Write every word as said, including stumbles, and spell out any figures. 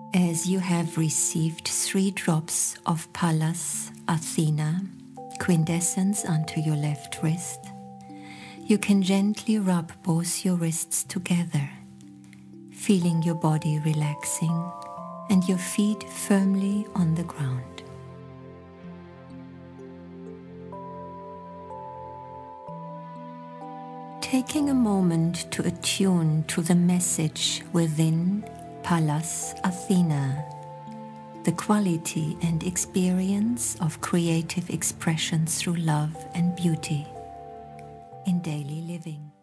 As you have received three drops of Pallas Athena quintessence onto your left wrist, you can gently rub both your wrists together, feeling your body relaxing and your feet firmly on the ground. Taking a moment to attune to the message within Pallas Athena, the quality and experience of creative expression through love and beauty in daily living.